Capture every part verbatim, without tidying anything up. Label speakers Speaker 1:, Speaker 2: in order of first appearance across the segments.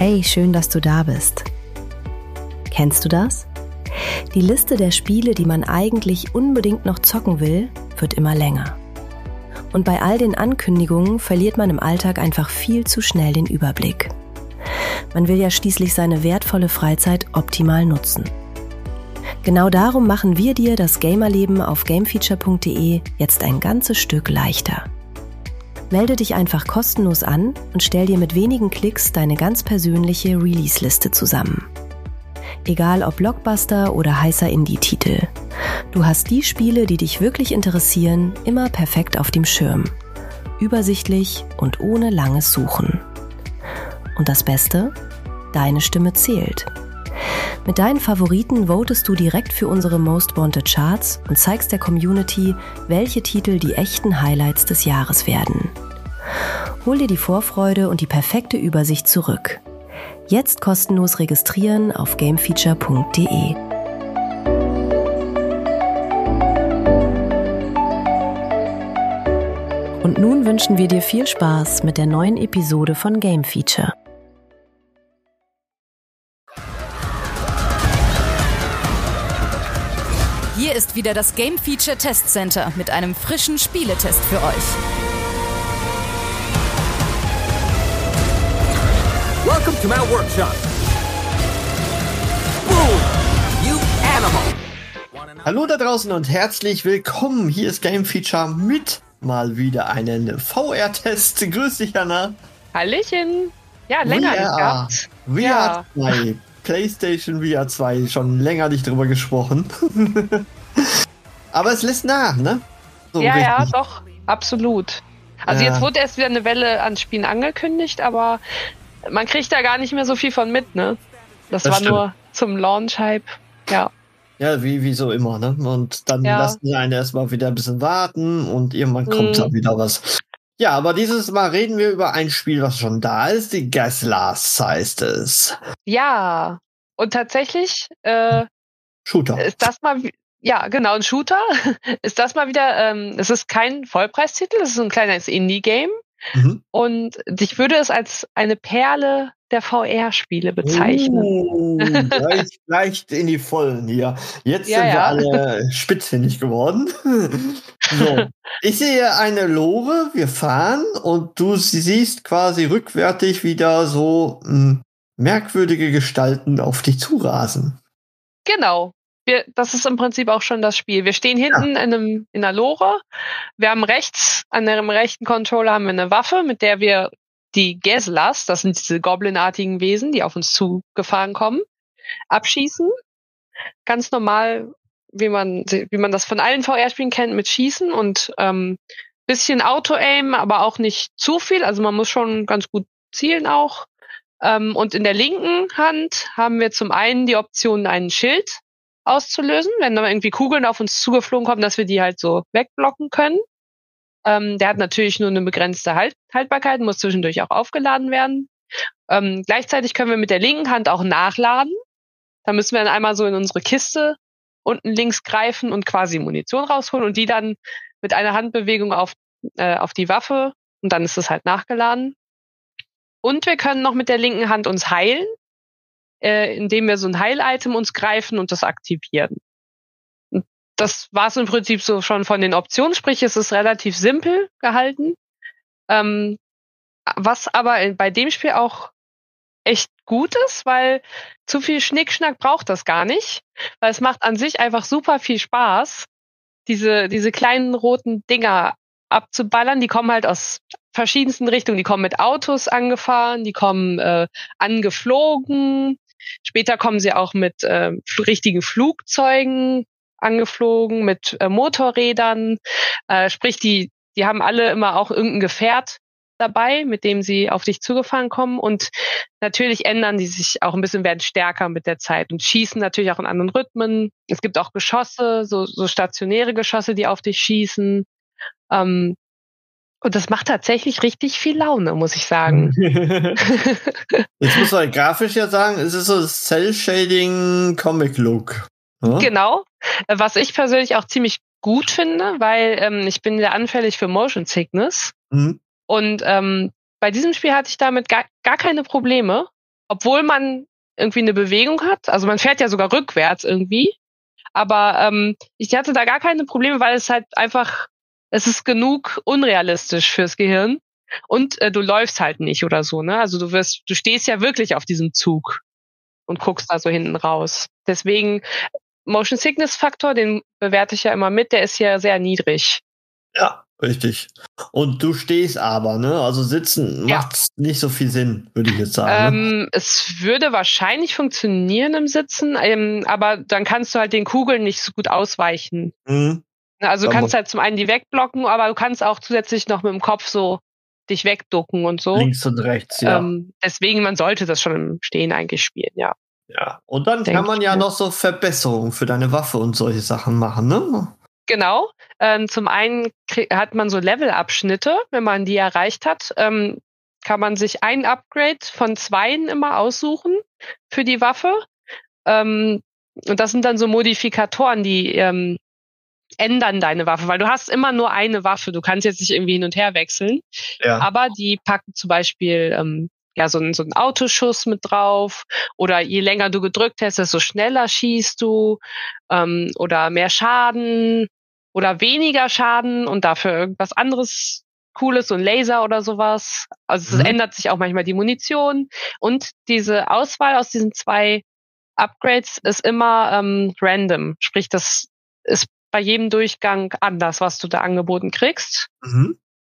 Speaker 1: Hey, schön, dass du da bist. Kennst du das? Die Liste der Spiele, die man eigentlich unbedingt noch zocken will, wird immer länger. Und bei all den Ankündigungen verliert man im Alltag einfach viel zu schnell den Überblick. Man will ja schließlich seine wertvolle Freizeit optimal nutzen. Genau darum machen wir dir das Gamerleben auf gamefeature punkt de jetzt ein ganzes Stück leichter. Melde dich einfach kostenlos an und stell dir mit wenigen Klicks deine ganz persönliche Release-Liste zusammen. Egal ob Blockbuster oder heißer Indie-Titel. Du hast die Spiele, die dich wirklich interessieren, immer perfekt auf dem Schirm. Übersichtlich und ohne langes Suchen. Und das Beste? Deine Stimme zählt. Mit deinen Favoriten votest du direkt für unsere Most Wanted Charts und zeigst der Community, welche Titel die echten Highlights des Jahres werden. Hol dir die Vorfreude und die perfekte Übersicht zurück. Jetzt kostenlos registrieren auf gamefeature punkt de. Und nun wünschen wir dir viel Spaß mit der neuen Episode von Game Feature.
Speaker 2: Hier ist wieder das Game Feature Test Center mit einem frischen Spieletest für euch.
Speaker 3: Welcome to my workshop. Boom! You animal!
Speaker 4: Hallo da draußen und herzlich willkommen. Hier ist Game Feature mit mal wieder einen V R-Test. Grüß dich, Jana.
Speaker 5: Hallöchen. Ja, länger
Speaker 4: V R,
Speaker 5: nicht gehabt.
Speaker 4: V R
Speaker 5: Ja.
Speaker 4: zwei. PlayStation V R zwei. Schon länger nicht drüber gesprochen. Aber es lässt nach, ne? So
Speaker 5: ja,
Speaker 4: richtig.
Speaker 5: ja, doch. Absolut. Also
Speaker 4: Ja.
Speaker 5: jetzt wurde erst wieder eine Welle an Spielen angekündigt, aber man kriegt da gar nicht mehr so viel von mit, ne? Das,
Speaker 4: Das
Speaker 5: war
Speaker 4: stimmt.
Speaker 5: nur zum Launch-Hype. Ja.
Speaker 4: Ja, wie, wie so immer, ne? Und dann
Speaker 5: Ja.
Speaker 4: lassen sie einen erstmal wieder ein bisschen warten und irgendwann kommt
Speaker 5: Mhm.
Speaker 4: da wieder was. Ja, aber dieses Mal reden wir über ein Spiel, was schon da ist. Die Gas-Last heißt es.
Speaker 5: Ja. Und tatsächlich äh,
Speaker 4: Shooter.
Speaker 5: ist das mal, wi- ja, genau, ein Shooter. Ist das mal wieder, ähm, es ist kein Vollpreistitel, es ist ein kleines Indie-Game.
Speaker 4: Mhm.
Speaker 5: Und ich würde es als eine Perle der V R-Spiele bezeichnen.
Speaker 4: Oh, gleich, gleich in die Vollen hier. Jetzt
Speaker 5: Ja,
Speaker 4: sind wir
Speaker 5: ja.
Speaker 4: alle spitzfindig geworden. So, ich sehe eine Lore, wir fahren und du siehst quasi rückwärtig wieder so mh, merkwürdige Gestalten auf dich zurasen.
Speaker 5: Genau. Wir, das ist im Prinzip auch schon das Spiel. Wir stehen hinten in, einem, in einer Lore. Wir haben rechts, an dem rechten Controller haben wir eine Waffe, mit der wir die Gazlas, das sind diese Goblin-artigen Wesen, die auf uns zugefahren kommen, abschießen. Ganz normal, wie man, wie man das von allen V R-Spielen kennt, mit Schießen und ähm, bisschen Auto-Aim, aber auch nicht zu viel. Also man muss schon ganz gut zielen auch. Ähm, und in der linken Hand haben wir zum einen die Option, einen Schild auszulösen, wenn da irgendwie Kugeln auf uns zugeflogen kommen, dass wir die halt so wegblocken können. Ähm, der hat natürlich nur eine begrenzte halt Haltbarkeit, muss zwischendurch auch aufgeladen werden. Ähm, gleichzeitig können wir mit der linken Hand auch nachladen. Da müssen wir dann einmal so in unsere Kiste unten links greifen und quasi Munition rausholen und die dann mit einer Handbewegung auf, äh, auf die Waffe und dann ist es halt nachgeladen. Und wir können noch mit der linken Hand uns heilen, äh, indem wir so ein Heil-Item uns greifen und das aktivieren. Und das war es im Prinzip so schon von den Optionen, sprich es ist relativ simpel gehalten. Ähm, was aber bei dem Spiel auch echt gut ist, weil zu viel Schnickschnack braucht das gar nicht, weil es macht an sich einfach super viel Spaß, diese, diese kleinen roten Dinger abzuballern. Die kommen halt aus verschiedensten Richtungen. Die kommen mit Autos angefahren, die kommen äh, angeflogen. Später kommen sie auch mit äh, fl- richtigen Flugzeugen angeflogen, mit äh, Motorrädern. Äh, sprich, die, die haben alle immer auch irgendein Gefährt dabei, mit dem sie auf dich zugefahren kommen. Und natürlich ändern die sich auch ein bisschen, werden stärker mit der Zeit und schießen natürlich auch in anderen Rhythmen. Es gibt auch Geschosse, so, so stationäre Geschosse, die auf dich schießen. Ähm, und das macht tatsächlich richtig viel Laune, muss ich sagen.
Speaker 4: Jetzt muss man grafisch ja sagen, es ist so Cell-Shading-Comic-Look. Ja?
Speaker 5: Genau. Was ich persönlich auch ziemlich gut finde, weil ähm, ich bin sehr anfällig für Motion Sickness.
Speaker 4: Mhm.
Speaker 5: Und ähm, bei diesem Spiel hatte ich damit gar, gar keine Probleme. obwohl man irgendwie eine Bewegung hat, also man fährt ja sogar rückwärts irgendwie, aber ähm, ich hatte da gar keine Probleme, weil es halt einfach, es ist genug unrealistisch fürs Gehirn und äh, du läufst halt nicht oder so, ne? Also du wirst, du stehst ja wirklich auf diesem Zug und guckst da so hinten raus. Deswegen Motion Sickness Faktor, den bewerte ich ja immer mit, der ist ja sehr niedrig.
Speaker 4: Ja, richtig. Und du stehst aber, ne? Also sitzen
Speaker 5: Ja.
Speaker 4: macht nicht so viel Sinn, würde ich jetzt sagen. Ne?
Speaker 5: Ähm, es würde wahrscheinlich funktionieren im Sitzen, ähm, aber dann kannst du halt den Kugeln nicht so gut ausweichen.
Speaker 4: Mhm.
Speaker 5: Also du
Speaker 4: Da
Speaker 5: kannst
Speaker 4: mu-
Speaker 5: halt zum einen die wegblocken, aber du kannst auch zusätzlich noch mit dem Kopf so dich wegducken und so.
Speaker 4: Links und rechts, ja.
Speaker 5: Ähm, deswegen, man sollte das schon im Stehen eigentlich spielen, ja.
Speaker 4: ja. Und dann
Speaker 5: denk
Speaker 4: kann man
Speaker 5: ich
Speaker 4: ja
Speaker 5: mir.
Speaker 4: noch so Verbesserungen für deine Waffe und solche Sachen machen, ne?
Speaker 5: Genau. Ähm, zum einen krie- hat man so Levelabschnitte, wenn man die erreicht hat, ähm, kann man sich ein Upgrade von zweien immer aussuchen für die Waffe. Ähm, und das sind dann so Modifikatoren, die ähm, ändern deine Waffe, weil du hast immer nur eine Waffe. Du kannst jetzt nicht irgendwie hin und her wechseln.
Speaker 4: Ja.
Speaker 5: Aber die packen zum Beispiel ähm, ja so einen, so einen Autoschuss mit drauf oder je länger du gedrückt hast, desto schneller schießt du ähm, oder mehr Schaden oder weniger Schaden und dafür irgendwas anderes Cooles, so ein Laser oder sowas. Also es
Speaker 4: Mhm.
Speaker 5: ändert sich auch manchmal die Munition und diese Auswahl aus diesen zwei Upgrades ist immer ähm, random, sprich das ist bei jedem Durchgang anders, was du da angeboten kriegst.
Speaker 4: Mhm.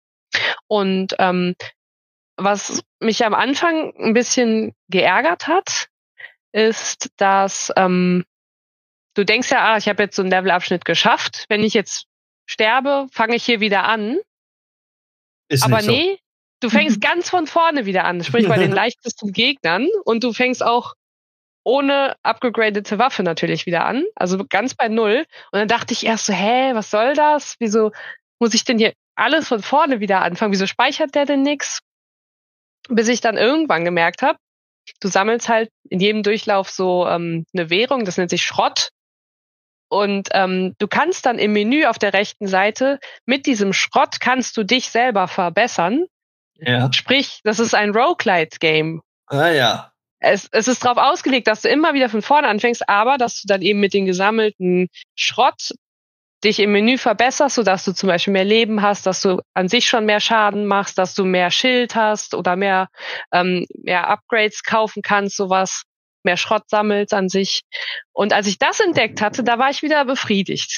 Speaker 5: Und ähm, was mich am Anfang ein bisschen geärgert hat, ist, dass ähm, du denkst ja, ah, ich habe jetzt so einen Levelabschnitt geschafft. Wenn ich jetzt sterbe, fange ich hier wieder an.
Speaker 4: Ist
Speaker 5: Aber
Speaker 4: nicht so.
Speaker 5: nee, du fängst ganz von vorne wieder an, sprich bei den leichtesten Gegnern. Und du fängst auch ohne abgegradete Waffe natürlich wieder an, also ganz bei Null. Und dann dachte ich erst so, hä, was soll das? Wieso muss ich denn hier alles von vorne wieder anfangen? Wieso speichert der denn nix? Bis ich dann irgendwann gemerkt habe, du sammelst halt in jedem Durchlauf so ähm, eine Währung, das nennt sich Schrott. Und ähm, du kannst dann im Menü auf der rechten Seite mit diesem Schrott kannst du dich selber verbessern.
Speaker 4: Ja.
Speaker 5: Sprich, das ist ein Roguelite-Game.
Speaker 4: Ah ja.
Speaker 5: Es, es ist darauf ausgelegt, dass du immer wieder von vorne anfängst, aber dass du dann eben mit dem gesammelten Schrott dich im Menü verbesserst, sodass du zum Beispiel mehr Leben hast, dass du an sich schon mehr Schaden machst, dass du mehr Schild hast oder mehr, ähm, mehr Upgrades kaufen kannst, sowas, mehr Schrott sammelst an sich. Und als ich das entdeckt hatte, da war ich wieder befriedigt.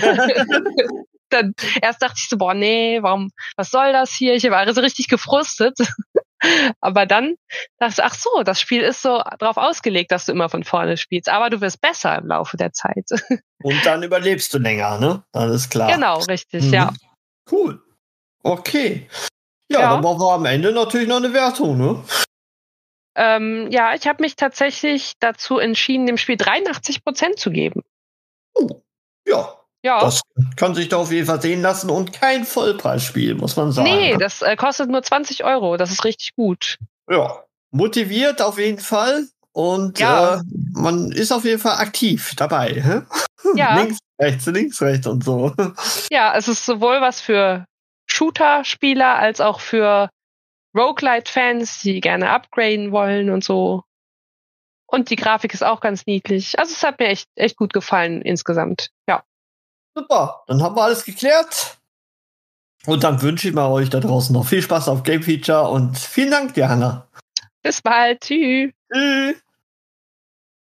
Speaker 5: Dann erst dachte ich so, boah, nee, warum, was soll das hier? Ich war so richtig gefrustet. Aber dann dachte ich, ach so, das Spiel ist so drauf ausgelegt, dass du immer von vorne spielst. Aber du wirst besser im Laufe der Zeit.
Speaker 4: Und dann überlebst du länger, ne? Alles klar.
Speaker 5: Genau, richtig,
Speaker 4: Mhm.
Speaker 5: ja.
Speaker 4: Cool. Okay. Ja,
Speaker 5: Ja.
Speaker 4: dann brauchen wir am Ende natürlich noch eine Wertung, ne?
Speaker 5: Ähm, ja, ich habe mich tatsächlich dazu entschieden, dem Spiel dreiundachtzig Prozent zu geben.
Speaker 4: Oh, ja.
Speaker 5: Ja.
Speaker 4: Das kann sich da auf jeden Fall sehen lassen und kein Vollpreisspiel, muss man sagen.
Speaker 5: Nee,
Speaker 4: ne?
Speaker 5: das äh, kostet nur zwanzig Euro. Das ist richtig gut.
Speaker 4: Ja. Motiviert auf jeden Fall und
Speaker 5: Ja.
Speaker 4: äh, man ist auf jeden Fall aktiv dabei. Hä?
Speaker 5: Ja.
Speaker 4: Links, rechts, links, rechts und so.
Speaker 5: Ja, es ist sowohl was für Shooter-Spieler als auch für Roguelite-Fans, die gerne upgraden wollen und so. Und die Grafik ist auch ganz niedlich. Also es hat mir echt, echt gut gefallen insgesamt. Ja.
Speaker 4: Super, dann haben wir alles geklärt. Und dann wünsche ich mal euch da draußen noch viel Spaß auf Game Feature und vielen Dank dir, Hanna.
Speaker 5: Bis bald. Tschüss.
Speaker 4: Tschüss.